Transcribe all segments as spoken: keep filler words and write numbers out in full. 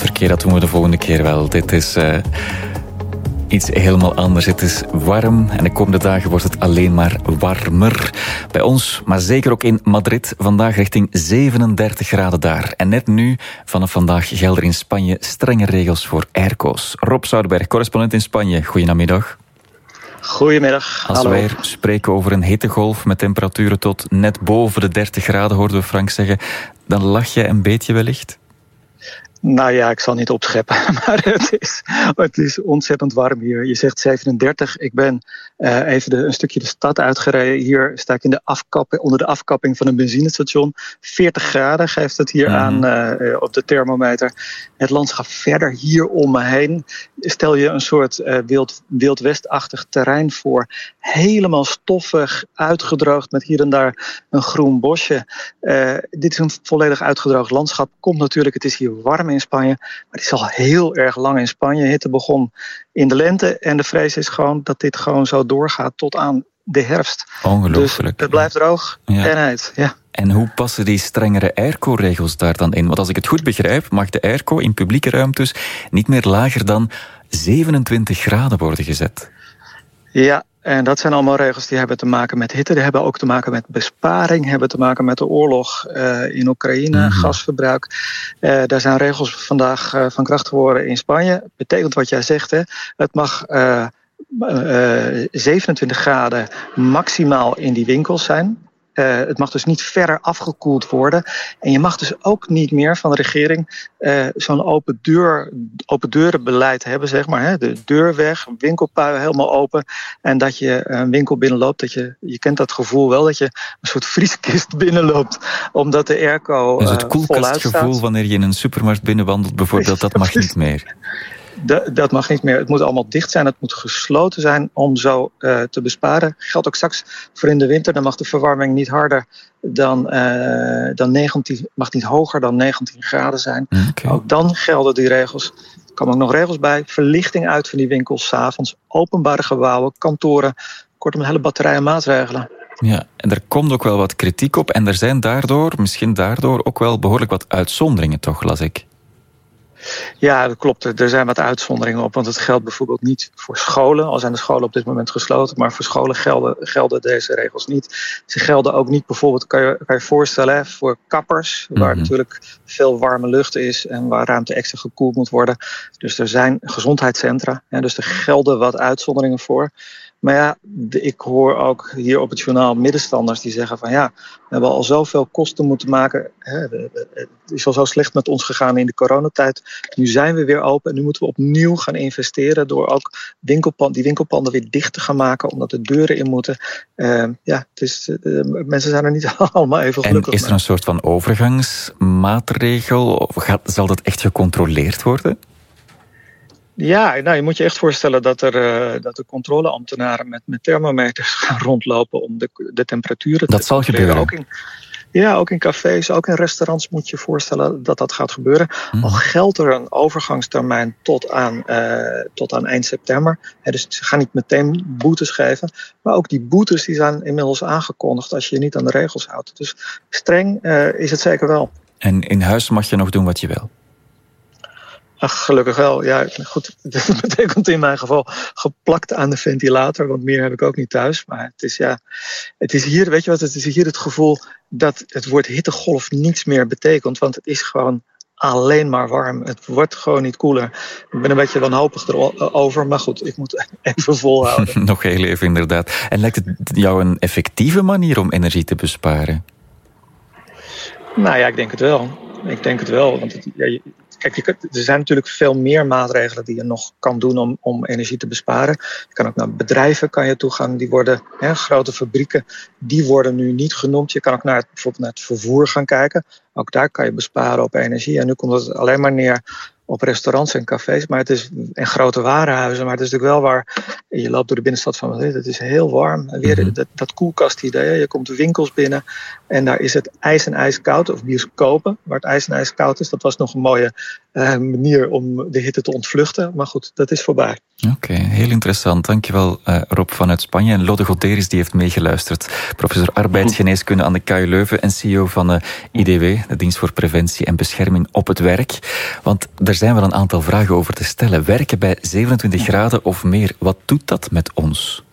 verkeer, dat doen we de volgende keer wel. Dit is uh, iets helemaal anders. Het is warm en de komende dagen wordt het alleen maar warmer. Bij ons, maar zeker ook in Madrid. Vandaag richting zevenendertig graden daar. En net nu, vanaf vandaag, gelden in Spanje strenge regels voor airco's. Rob Zoutberg, correspondent in Spanje. Goedemiddag. Goedemiddag. Als wij spreken over een hittegolf met temperaturen tot net boven de dertig graden, hoorden we Frank zeggen, dan lach je een beetje wellicht? Nou ja, ik zal niet opscheppen, maar het is, het is ontzettend warm hier. Je zegt zevenendertig. Ik ben uh, even de, een stukje de stad uitgereden. Hier sta ik in de afkap, onder de afkapping van een benzinestation. veertig graden geeft het hier mm-hmm. aan uh, op de thermometer. Het landschap verder hier om me heen. Stel je een soort uh, wild, wildwestachtig terrein voor. Helemaal stoffig, uitgedroogd met hier en daar een groen bosje. Uh, dit is een volledig uitgedroogd landschap. Komt natuurlijk, het is hier warm in Spanje, maar het is al heel erg lang in Spanje. Hitte begon in de lente en de vrees is gewoon dat dit gewoon zo doorgaat tot aan de herfst. Ongelooflijk. Dus het blijft droog ja. en heet. Ja. En hoe passen die strengere airco-regels daar dan in? Want als ik het goed begrijp, mag de airco in publieke ruimtes niet meer lager dan zevenentwintig graden worden gezet. Ja. En dat zijn allemaal regels die hebben te maken met hitte. Die hebben ook te maken met besparing. Hebben te maken met de oorlog uh, in Oekraïne. Mm-hmm. Gasverbruik. Uh, daar zijn regels vandaag uh, van kracht geworden in Spanje. Betekent wat jij zegt. Hè, het mag uh, uh, zevenentwintig graden maximaal in die winkels zijn. Uh, het mag dus niet verder afgekoeld worden. En je mag dus ook niet meer van de regering uh, zo'n open, deur, open deurenbeleid hebben, zeg maar. Hè? De deur weg, winkelpui helemaal open. En dat je een winkel binnenloopt, dat je, je kent dat gevoel wel, dat je een soort vrieskist binnenloopt, omdat de airco dus het uh, voluit staat. koelkastgevoel wanneer je in een supermarkt binnenwandelt bijvoorbeeld, dat mag niet meer. De, dat mag niet meer. Het moet allemaal dicht zijn. Het moet gesloten zijn om zo uh, te besparen. Geldt ook straks voor in de winter. Dan mag de verwarming niet harder dan, uh, dan negentien, mag niet hoger dan negentien graden zijn. Okay. Ook dan gelden die regels. Er komen ook nog regels bij. Verlichting uit van die winkels 's avonds. Openbare gebouwen, kantoren. Kortom, een hele batterij aan maatregelen. Ja, en er komt ook wel wat kritiek op. En er zijn daardoor, misschien daardoor, ook wel behoorlijk wat uitzonderingen, toch, las ik. Ja, dat klopt. Er zijn wat uitzonderingen op. Want het geldt bijvoorbeeld niet voor scholen. Al zijn de scholen op dit moment gesloten. Maar voor scholen gelden, gelden deze regels niet. Ze gelden ook niet bijvoorbeeld, kan je kan je voorstellen, hè, voor kappers. Waar mm-hmm. natuurlijk veel warme lucht is. En waar ruimte extra gekoeld moet worden. Dus er zijn gezondheidscentra. Hè, dus er gelden wat uitzonderingen voor. Maar ja, ik hoor ook hier op het journaal middenstanders die zeggen van ja, we hebben al zoveel kosten moeten maken. Het is al zo slecht met ons gegaan in de coronatijd. Nu zijn we weer open en nu moeten we opnieuw gaan investeren door ook winkelpand, die winkelpanden weer dicht te gaan maken omdat de deuren in moeten. Uh, ja, het is, uh, mensen zijn er niet allemaal even gelukkig. En is er een soort van overgangsmaatregel? Of gaat, zal dat echt gecontroleerd worden? Ja, nou, je moet je echt voorstellen dat er, uh, dat de controleambtenaren met, met thermometers gaan rondlopen om de, de temperaturen te Dat zal gebeuren. Ook in, ja, ook in cafés, ook in restaurants moet je je voorstellen dat dat gaat gebeuren. Hmm. Al geldt er een overgangstermijn tot aan, uh, tot aan eind september. He, dus ze gaan niet meteen boetes geven. Maar ook die boetes die zijn inmiddels aangekondigd als je je niet aan de regels houdt. Dus streng uh, is het zeker wel. En in huis mag je nog doen wat je wil? Ach, gelukkig wel. Ja, goed. Dat betekent in mijn geval geplakt aan de ventilator, want meer heb ik ook niet thuis. Maar het is ja, het is hier, weet je wat, het is hier het gevoel dat het woord hittegolf niets meer betekent, want het is gewoon alleen maar warm. Het wordt gewoon niet koeler. Ik ben een beetje wanhopig erover, maar goed, ik moet even volhouden. Nog heel even inderdaad. En lijkt het jou een effectieve manier om energie te besparen? Nou ja, ik denk het wel. Ik denk het wel, want het, ja, kijk, je, er zijn natuurlijk veel meer maatregelen die je nog kan doen om, om energie te besparen. Je kan ook naar bedrijven kan je toegaan, die worden, hè, grote fabrieken, die worden nu niet genoemd. Je kan ook naar het, bijvoorbeeld naar het vervoer gaan kijken. Ook daar kan je besparen op energie. En nu komt het alleen maar neer op restaurants en cafés, maar het is en grote warenhuizen. Maar het is natuurlijk wel waar, je loopt door de binnenstad van Madrid, het is heel warm. En weer mm-hmm. dat, dat koelkastidee, je komt de winkels binnen en daar is het ijs en ijs koud, of bioscopen, waar het ijs en ijs koud is. Dat was nog een mooie uh, manier om de hitte te ontvluchten. Maar goed, dat is voorbij. Oké, okay, heel interessant. Dankjewel uh, Rob vanuit Spanje. En Lode Goderis die heeft meegeluisterd. Professor arbeidsgeneeskunde aan de K U Leuven en C E O van uh, I D W, de Dienst voor Preventie en Bescherming op het Werk. Want er zijn zijn wel een aantal vragen over te stellen. Werken bij zevenentwintig graden of meer, wat doet dat met ons?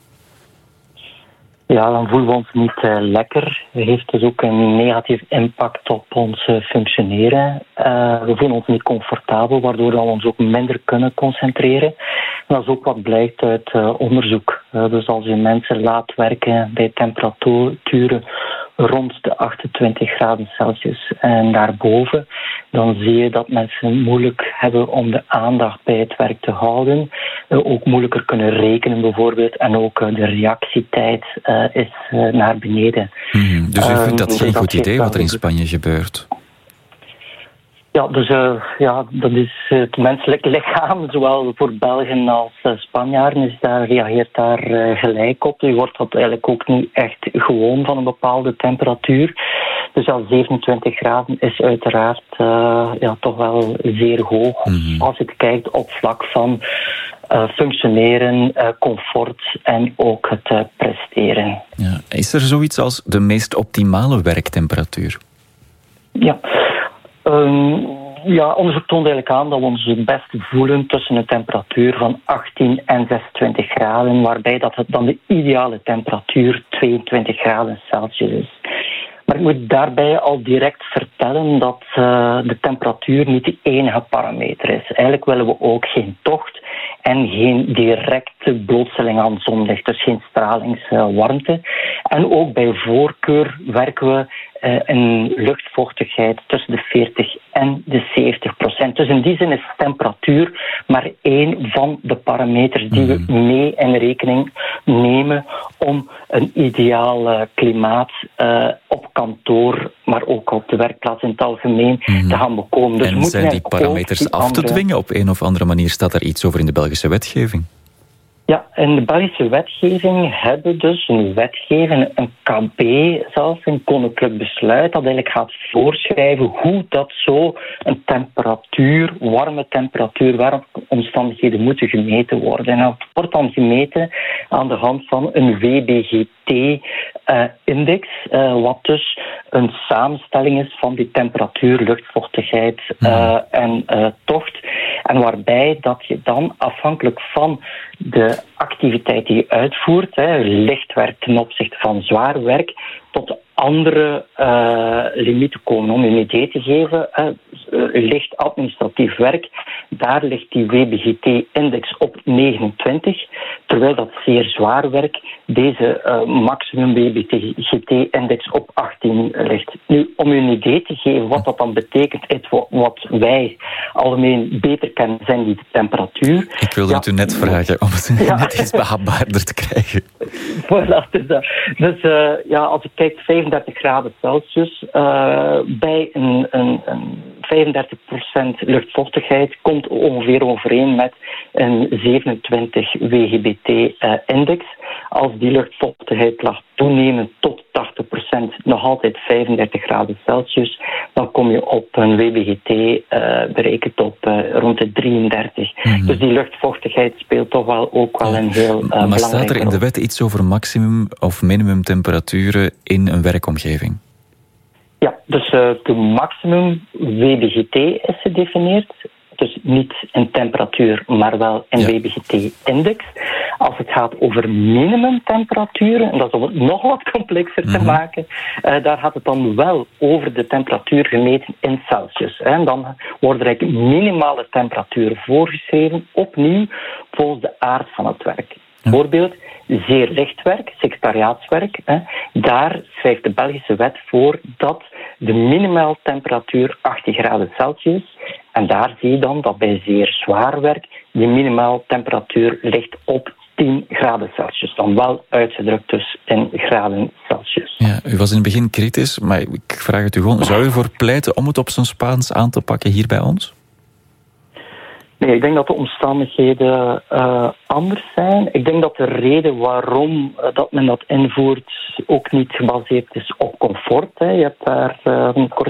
Ja, dan voelen we ons niet uh, lekker. Het heeft dus ook een negatief impact op ons uh, functioneren. Uh, we voelen ons niet comfortabel, waardoor we ons ook minder kunnen concentreren. En dat is ook wat blijkt uit uh, onderzoek. Uh, dus als je mensen laat werken bij temperaturen rond de achtentwintig graden Celsius en daarboven, dan zie je dat mensen moeilijk hebben om de aandacht bij het werk te houden. Uh, ook moeilijker kunnen rekenen bijvoorbeeld. En ook uh, de reactietijd uh, is uh, naar beneden. Mm, dus u vindt dat uh, geen dus goed dat idee wat er in Spanje gebeurt? Ja, dus uh, ja, dat is uh, het menselijk lichaam, zowel voor Belgen als uh, Spanjaarden, is daar, reageert daar uh, gelijk op. Je wordt dat eigenlijk ook niet echt gewoon van een bepaalde temperatuur. Dus ja, zevenentwintig graden is uiteraard uh, ja, toch wel zeer hoog. Mm-hmm. Als je het kijkt op vlak van uh, functioneren, uh, comfort en ook het uh, presteren. Ja. Is er zoiets als de meest optimale werktemperatuur? Ja. Um, ja, onderzoek toont eigenlijk aan dat we ons het beste voelen tussen een temperatuur van achttien en zesentwintig graden, waarbij dat het dan de ideale temperatuur tweeëntwintig graden Celsius is. Maar ik moet daarbij al direct vertellen dat uh, de temperatuur niet de enige parameter is. Eigenlijk willen we ook geen tocht en geen directe blootstelling aan zonlicht, dus geen stralingswarmte. En ook bij voorkeur werken we uh, een luchtvochtigheid tussen de veertig en de zeventig procent. Dus in die zin is temperatuur maar één van de parameters die we mee in rekening nemen om een ideaal uh, klimaat uh, op kantoor, maar ook op de werkplaats in het algemeen mm-hmm. te gaan bekomen. Dus en zijn die parameters die af andere... te dwingen op een of andere manier? Staat er iets over in de Belgische wetgeving? Ja, in de Belgische wetgeving hebben we dus een wetgeving, een K B zelfs, een koninklijk besluit, dat eigenlijk gaat voorschrijven hoe dat zo een temperatuur, warme temperatuur, werkomstandigheden moeten gemeten worden. En dat wordt dan gemeten aan de hand van een W B G T-index, uh, uh, wat dus een samenstelling is van die temperatuur, luchtvochtigheid uh, en uh, tocht. En waarbij dat je dan afhankelijk van de activiteit die je uitvoert, hè, licht werk ten opzichte van zwaar werk, tot andere uh, limieten komen. Om je een idee te geven, uh, licht administratief werk, daar ligt die W B G T-index op negenentwintig, terwijl dat zeer zwaar werk deze uh, maximum W B G T-index op achttien ligt. Nu, om je een idee te geven wat dat dan betekent, het wat wij algemeen beter kennen, zijn die temperatuur. Ik wilde ja. het u net vragen, om het ja. net iets behapbaarder te krijgen. Voilà, dus dat. Dus uh, ja, als je kijkt, vijfendertig graden Celsius, uh, bij een, een, een vijfendertig procent luchtvochtigheid komt ongeveer overeen met een zevenentwintig W G B T-index. Uh, Als die luchtvochtigheid lag toenemen tot tachtig procent, nog altijd vijfendertig graden Celsius, dan kom je op een W B G T uh, berekend op uh, rond de drieëndertig. Mm-hmm. Dus die luchtvochtigheid speelt toch wel ook wel een heel uh, belangrijke rol. Maar staat er in de wet iets over maximum of minimum temperaturen in een werkomgeving? Ja, dus uh, de maximum W B G T is gedefinieerd. Dus niet in temperatuur, maar wel in ja. W B G T-index. Als het gaat over minimumtemperaturen, en dat is om het nog wat complexer mm-hmm. te maken, uh, daar gaat het dan wel over de temperatuur gemeten in Celsius. Hè. En dan worden er eigenlijk minimale temperaturen voorgeschreven, opnieuw volgens de aard van het werk. Ja. Bijvoorbeeld zeer licht werk, secretariaatswerk, hè, daar schrijft de Belgische wet voor dat de minimale temperatuur achttien graden Celsius. En daar zie je dan dat bij zeer zwaar werk de minimale temperatuur ligt op tien graden Celsius. Dan wel uitgedrukt dus in graden Celsius. Ja, u was in het begin kritisch, maar ik vraag het u gewoon. Zou u ervoor pleiten om het op zijn Spaans aan te pakken hier bij ons? Nee, ik denk dat de omstandigheden uh, anders zijn. Ik denk dat de reden waarom uh, dat men dat invoert ook niet gebaseerd is op comfort. Hè. Je hebt daar uh, een